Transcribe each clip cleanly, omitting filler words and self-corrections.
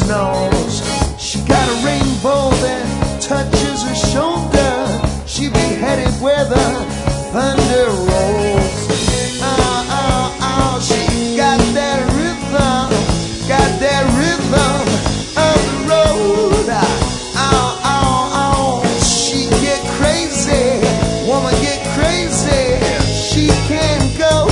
snows. She got a rainbow that touches her shoulder. She be headed where the thunder rolls. Oh, oh, oh, she got that rhythm, got that rhythm of the road. Oh, oh, oh, she get crazy, woman get crazy. She can't go.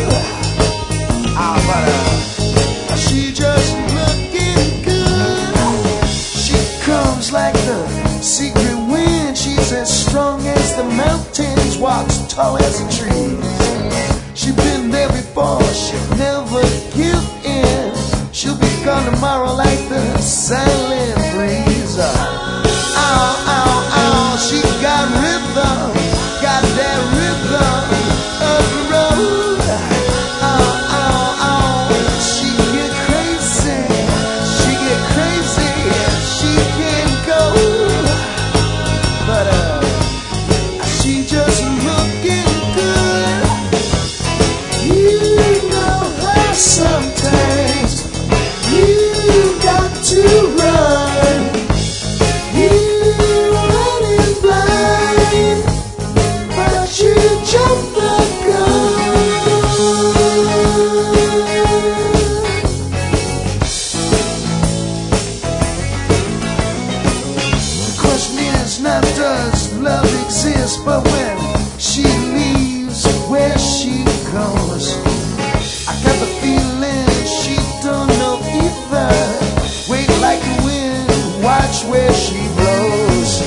But she just looking good. She comes like the secret wind. She's as strong as the mountains, walks tall as the trees. She's been there before, she'll never give in. She'll be gone tomorrow like the silent breeze. Oh, oh, oh, she got rhythm, got that rhythm of the road. Oh, oh, oh, she get crazy, she get crazy, she can't go. But she just looking good. You know her sometimes. You got to run. You running blind, but you jump the gun. The question is not does love exist, but when she leaves, where she goes. I got the feeling she don't know either. Wait like the wind, watch where she blows.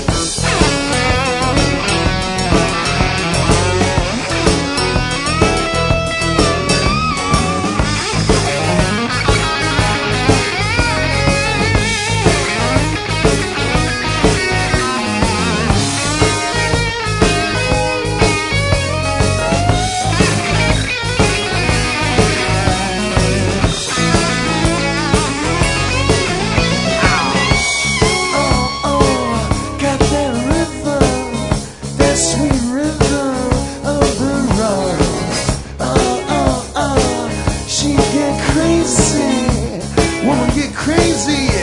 Crazy, woman get crazy.